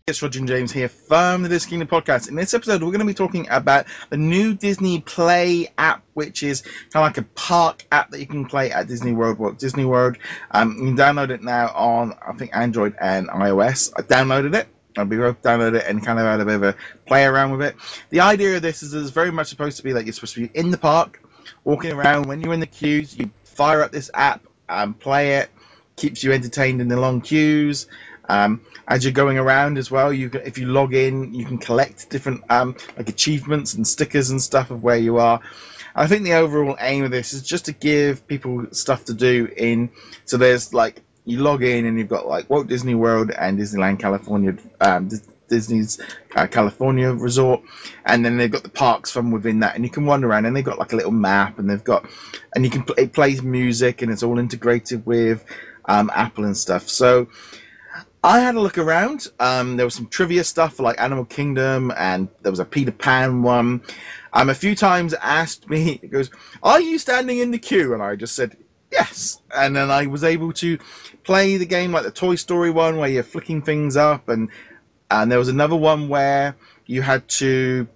It's Roger and James here from the Disney Kingdom podcast. In this episode, we're going to be talking about the new Disney Play app, which is kind of like a park app that you can play at Disney World. Walt Disney World. You can download it now on, I think, Android and iOS. I downloaded it. We both downloaded it and kind of had a bit of a play around with it. The idea of this is it's very much supposed to be like you're supposed to be in the park, walking around. When you're in the queues, you fire up this app and play it. Keeps you entertained in the long queues. As you're going around as well, if you log in, you can collect different like achievements and stickers and stuff of where you are. I think the overall aim of this is just to give people stuff to do so there's like, you log in and you've got like Walt Disney World and Disneyland California, Disney's California resort, and then they've got the parks from within that, and you can wander around, and they've got like a little map, and it plays music, and it's all integrated with Apple and stuff. So I had a look around. There was some trivia stuff for like Animal Kingdom, and there was a Peter Pan one. A few times it asked me, it goes, "Are you standing in the queue?" And I just said, yes. And then I was able to play the game like the Toy Story one where you're flicking things up, and there was another one where you had to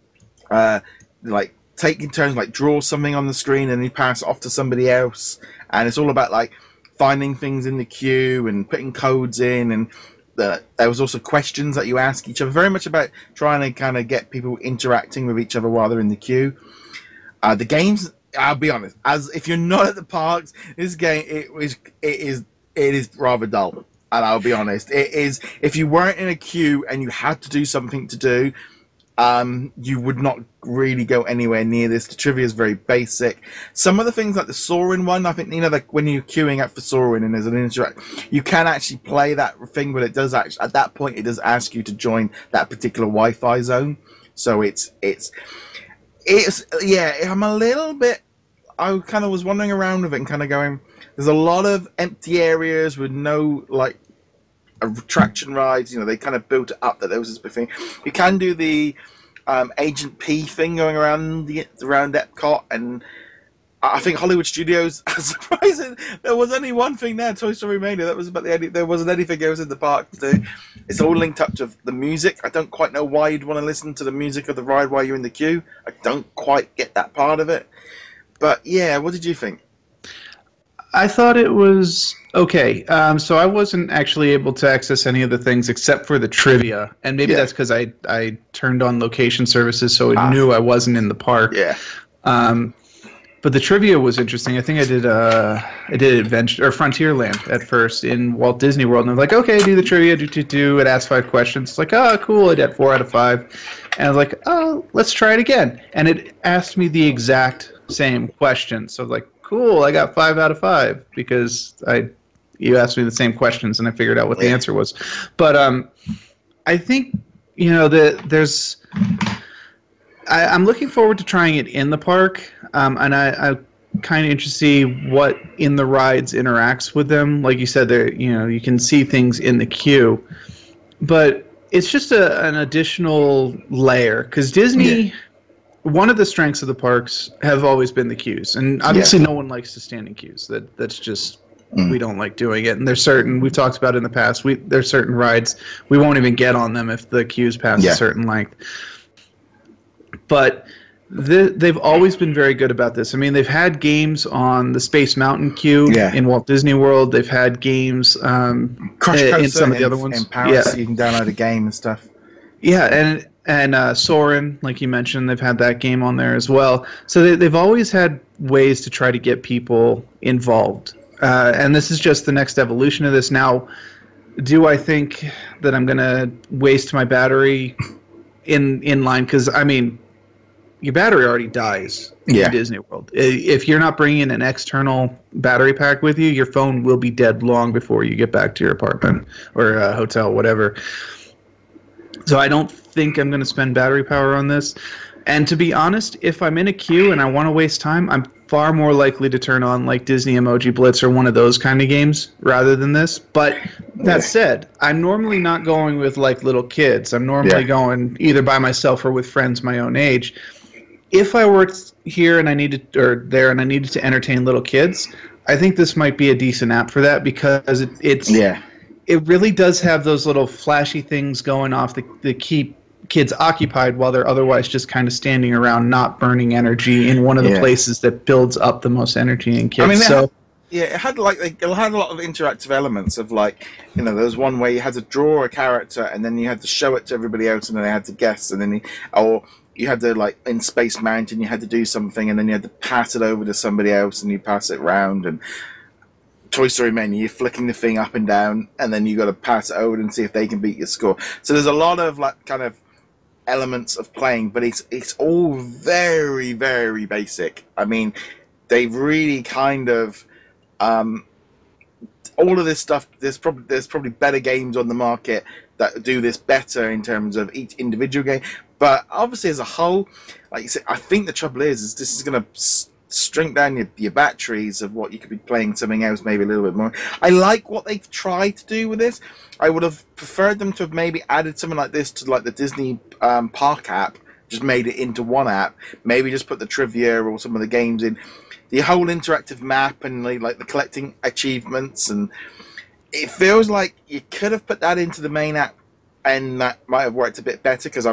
like take in turns, like draw something on the screen and you pass it off to somebody else. And it's all about like finding things in the queue and putting codes in, and there was also questions that you ask each other, very much about trying to kind of get people interacting with each other while they're in the queue. The games, I'll be honest, as if you're not at the parks, this game it is rather dull, and I'll be honest, it is. If you weren't in a queue and you had to do something to do, you would not really go anywhere near this. The trivia is very basic. Some of the things like the Soarin' one, I think, like when you're queuing up for Soarin' and there's an interact, you can actually play that thing, but it does actually, at that point, it does ask you to join that particular Wi-Fi zone. So it's yeah, I'm a little bit, I kind of was wandering around with it and kind of going, there's a lot of empty areas with no, like, attraction rides. They kind of built it up that there was this big thing. You can do the Agent P thing going around Epcot, and I think Hollywood Studios, surprising, there was only one thing there, Toy Story Mania. That was about the only, there wasn't anything else in the park to do. It's all linked up to the music. I don't quite know why you'd want to listen to the music of the ride while you're in the queue. I don't quite get that part of it. But yeah, what did you think? I thought it was okay. So I wasn't actually able to access any of the things except for the trivia, and maybe that's because I turned on location services, so it knew I wasn't in the park. Yeah. But the trivia was interesting. I think I did Adventure or Frontierland at first in Walt Disney World, and I was like, okay, do the trivia, do. It asked 5 questions. It's like, oh, cool. I did 4 out of 5, and I was like, oh, let's try it again. And it asked me the exact same question. So I was like, cool, I got 5 out of 5 because you asked me the same questions and I figured out what the answer was. But I think there's. I'm looking forward to trying it in the park, and I'm kind of interested to see what in the rides interacts with them. Like you said, there you can see things in the queue, but it's just an additional layer because Disney. Yeah. One of the strengths of the parks have always been the queues, and obviously no one likes to stand in queues. That's just we don't like doing it. And there's certain, we've talked about in the past, there's certain rides we won't even get on them if the queues pass a certain length. But they've always been very good about this. I mean, they've had games on the Space Mountain queue in Walt Disney World. They've had games in some of the other ones. In Paris, you can download a game and stuff. Yeah, and Soarin', like you mentioned, they've had that game on there as well. So they've always had ways to try to get people involved. And this is just the next evolution of this. Now, do I think that I'm going to waste my battery in line? Because, I mean, your battery already dies in Disney World. If you're not bringing an external battery pack with you, your phone will be dead long before you get back to your apartment or hotel, whatever. So I don't think I'm going to spend battery power on this. And to be honest, if I'm in a queue and I want to waste time, I'm far more likely to turn on like Disney Emoji Blitz or one of those kind of games rather than this. But that said, I'm normally not going with like little kids. I'm normally going either by myself or with friends my own age. If I worked here and I needed to entertain little kids, I think this might be a decent app for that because it's it really does have those little flashy things going off that keep kids occupied while they're otherwise just kind of standing around, not burning energy in one of the places that builds up the most energy in kids. I mean, it had a lot of interactive elements of, like, you know, there was one where you had to draw a character and then you had to show it to everybody else and then they had to guess, and then you had to, like, in Space Mountain you had to do something and then you had to pass it over to somebody else and you pass it round, and Toy Story Mania, you're flicking the thing up and down and then you got to pass it over and see if they can beat your score. So there's a lot of, like, kind of elements of playing, but it's all very, very basic. I mean, they've really kind of all of this stuff. There's probably better games on the market that do this better in terms of each individual game, but obviously as a whole, like you said, I think the trouble is this is going to shrink down your batteries of what you could be playing something else maybe a little bit more. I like what they've tried to do with this. I would have preferred them to have maybe added something like this to, like, the Disney Park app, just made it into one app, maybe just put the trivia or some of the games in, the whole interactive map and like the collecting achievements, and it feels like you could have put that into the main app and that might have worked a bit better, because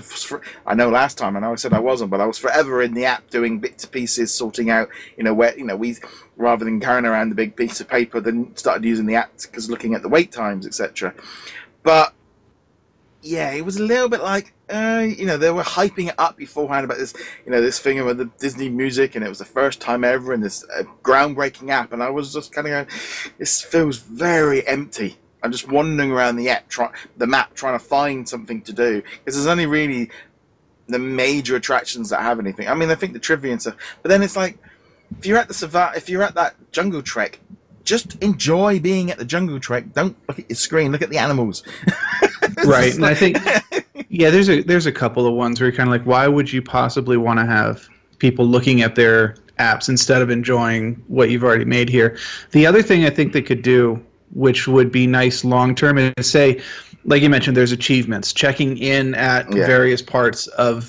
I know last time, and I said I wasn't, but I was forever in the app doing bits and pieces, sorting out, you know, where, you know, we, rather than carrying around the big piece of paper, then started using the app because looking at the wait times, etc. But yeah, it was a little bit like, you know, they were hyping it up beforehand about this, you know, this thing with the Disney music, and it was the first time ever in this groundbreaking app, and I was just kind of going, this feels very empty. I'm just wandering around the map trying to find something to do, because there's only really the major attractions that have anything. I mean, I think the trivia and stuff, but then it's like, if you're at that Jungle Trek, just enjoy being at the Jungle Trek. Don't look at your screen. Look at the animals. Right, and I think, yeah, there's a couple of ones where you're kind of like, why would you possibly want to have people looking at their apps instead of enjoying what you've already made here? The other thing I think they could do, which would be nice long term, is say, like you mentioned, there's achievements, checking in at various parts of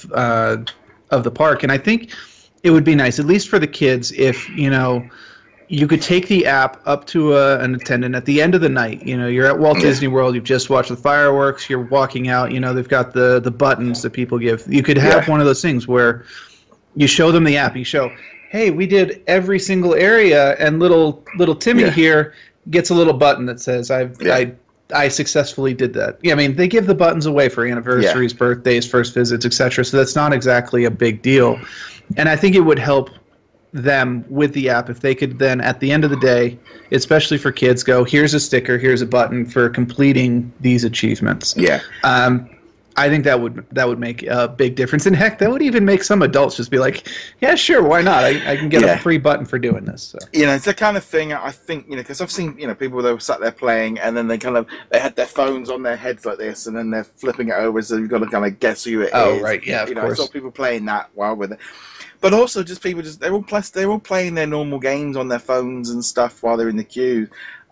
the park, and I think it would be nice, at least for the kids, if, you know, you could take the app up to an attendant at the end of the night. You know, you're at Walt Disney World, you've just watched the fireworks, you're walking out, you know, they've got the buttons that people give. You could have one of those things where you show them the app, you show, hey, we did every single area, and little Timmy here gets a little button that says, I successfully did that. Yeah, I mean, they give the buttons away for anniversaries, birthdays, first visits, etc., so that's not exactly a big deal. And I think it would help them with the app if they could then, at the end of the day, especially for kids, go, here's a sticker, here's a button for completing these achievements. Yeah. I think that would make a big difference. And heck, that would even make some adults just be like, yeah, sure, why not? I can get a free button for doing this. So. You know, it's the kind of thing, I think, you know, because I've seen, you know, people that were sat there playing and then they had their phones on their heads like this and then they're flipping it over, so you've got to kind of guess who it is. Oh, right, yeah, of course. I saw people playing that while with it. But also just people they're all playing their normal games on their phones and stuff while they're in the queue.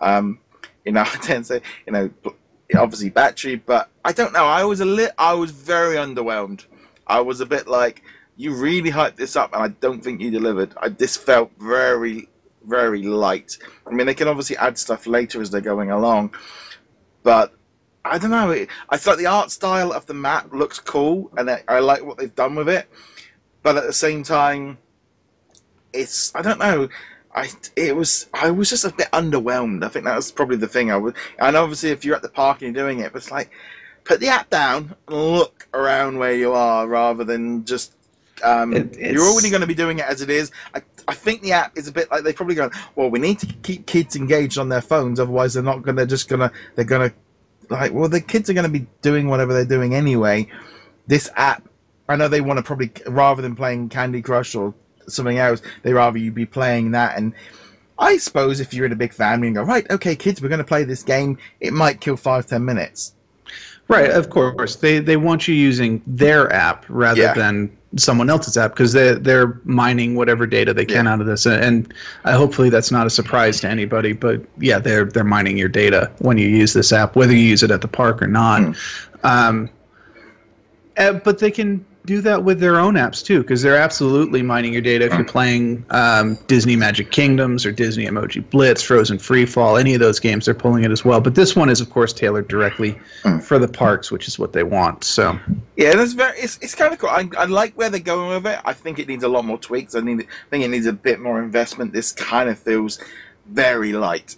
You know, I tend to say, you know, obviously battery, but I don't know. I was very underwhelmed. I was a bit like, you really hyped this up, and I don't think you delivered. This felt very, very light. I mean, they can obviously add stuff later as they're going along, but I don't know. I thought the art style of the map looks cool, and I like what they've done with it. But at the same time, I don't know. I was just a bit underwhelmed. I think that was probably the thing. And obviously, if you're at the park and you're doing it, but it's like, put the app down and look around where you are, rather than just. You're already going to be doing it as it is. I think the app is a bit like, they're probably going, well, we need to keep kids engaged on their phones, otherwise they're not going to. They're going to, like, well, the kids are going to be doing whatever they're doing anyway. This app, I know they want to probably, rather than playing Candy Crush or something else, they rather you be playing that. And I suppose if you're in a big family and go, right, okay, kids, we're going to play this game, it might kill 5-10 minutes. Right, of course. They want you using their app rather than someone else's app, because they're mining whatever data they can out of this. And hopefully that's not a surprise to anybody. But yeah, they're mining your data when you use this app, whether you use it at the park or not. But they can do that with their own apps too, because they're absolutely mining your data if you're playing Disney Magic Kingdoms or Disney Emoji Blitz, Frozen Freefall, any of those games. They're pulling it as well. But this one is, of course, tailored directly for the parks, which is what they want. So yeah, it's kind of cool. I like where they're going with it. I think it needs a lot more tweaks. I think it needs a bit more investment. This kind of feels very light.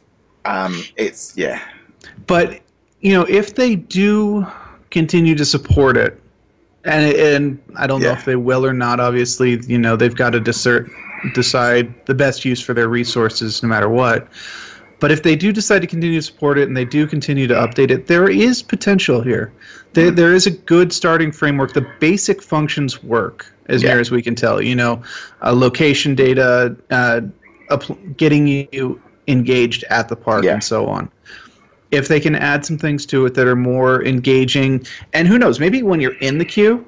But if they do continue to support it, and I don't know if they will or not. Obviously, they've got to decide the best use for their resources no matter what. But if they do decide to continue to support it and they do continue to update it, there is potential here. There is a good starting framework. The basic functions work, as near as we can tell. Location data, getting you engaged at the park, and so on. If they can add some things to it that are more engaging, and who knows, maybe when you're in the queue,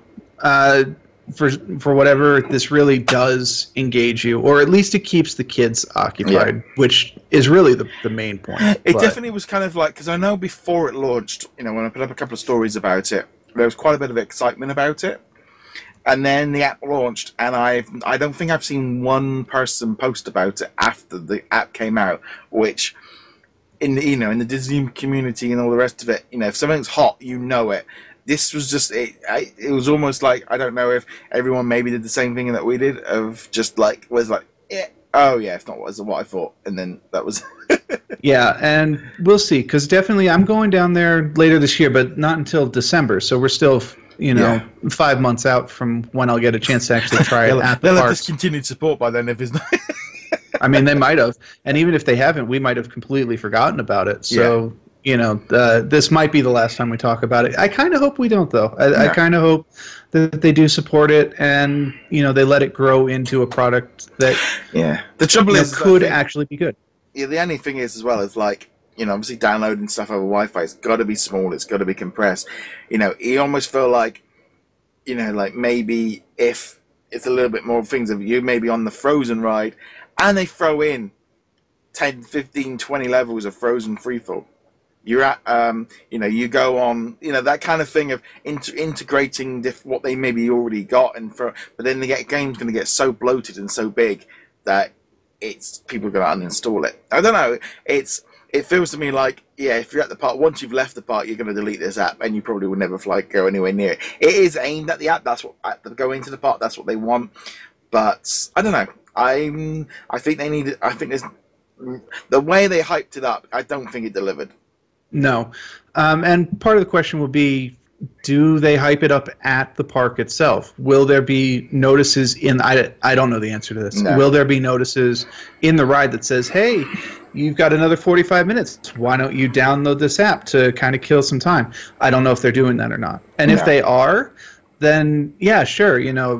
for whatever, this really does engage you, or at least it keeps the kids occupied, which is really the main point. It definitely was kind of like, because I know before it launched, when I put up a couple of stories about it, there was quite a bit of excitement about it. And then the app launched, and I don't think I've seen one person post about it after the app came out, which in the Disney community and all the rest of it, if something's hot, it. This was just it was almost like, I don't know if everyone maybe did the same thing that we did, of just it's not what I thought, and then that was yeah, and we'll see, because definitely I'm going down there later this year, but not until December, so we're still 5 months out from when I'll get a chance to actually try it at the they'll parks. have discontinued support by then if it's not. I mean, they might have, and even if they haven't, we might have completely forgotten about it. So, this might be the last time we talk about it. I kind of hope we don't, though. I kind of hope that they do support it, and they let it grow into a product that the trouble is could actually be good. Yeah, the only thing is as well is obviously downloading stuff over Wi-Fi, it's got to be small, it's got to be compressed. You almost feel like, maybe if it's a little bit more things of you maybe on the Frozen ride, and they throw in 10, 15, 20 levels of Frozen Freefall. You're at, you go on, that kind of thing of integrating what they maybe already got, but then the game's going to get so bloated and so big that people are going to uninstall it. I don't know. It feels to me like, if you're at the park, once you've left the park, you're going to delete this app, and you probably will never go anywhere near it. It is aimed at the app. That's what go into the park. That's what they want. But I don't know. I think they need. I think there's the way they hyped it up. I don't think it delivered. No, and part of the question will be, do they hype it up at the park itself? Will there be notices in? I don't know the answer to this. No. Will there be notices in the ride that says, "Hey, you've got another 45 minutes. Why don't you download this app to kind of kill some time?" I don't know if they're doing that or not. And if they are, then sure.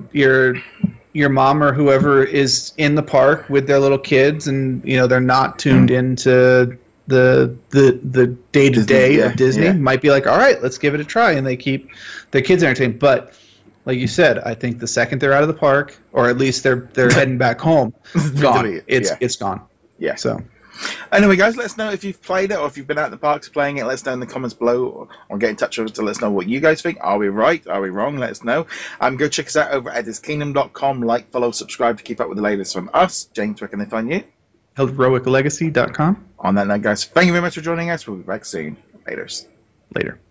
Your mom or whoever is in the park with their little kids, and they're not tuned into the day-to-day of Disney, might be like, all right, let's give it a try, and they keep their kids entertained. But like you said, I think the second they're out of the park, or at least they're heading back home, gone. It's gone. Yeah. So anyway, guys, let us know if you've played it, or if you've been out in the parks playing it. Let us know in the comments below, or get in touch with us to let us know what you guys think. Are we right? Are we wrong? Let us know. Go check us out over at DisneyKingdom.com. Like, follow, subscribe to keep up with the latest from us. James, where can they find you? HeroicLegacy.com. On that note, guys, thank you very much for joining us. We'll be back soon. Later.